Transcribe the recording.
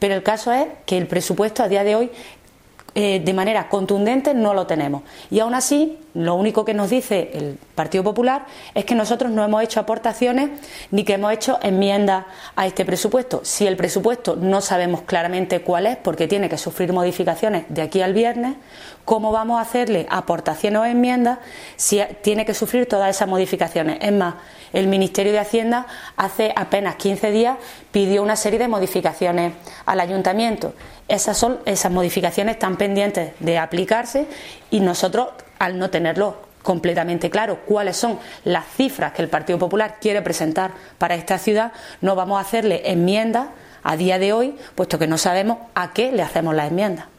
Pero el caso es que el presupuesto a día de hoy de manera contundente no lo tenemos, y aún así lo único que nos dice el Partido Popular es que nosotros no hemos hecho aportaciones ni que hemos hecho enmiendas a este presupuesto. Si el presupuesto no sabemos claramente cuál es, porque tiene que sufrir modificaciones de aquí al viernes, ¿cómo vamos a hacerle aportaciones o enmiendas si tiene que sufrir todas esas modificaciones? Es más, el Ministerio de Hacienda hace apenas 15 días pidió una serie de modificaciones al Ayuntamiento. Esas modificaciones están pendientes de aplicarse, y nosotros, al no tenerlo completamente claro cuáles son las cifras que el Partido Popular quiere presentar para esta ciudad, no vamos a hacerle enmiendas a día de hoy, puesto que no sabemos a qué le hacemos las enmiendas.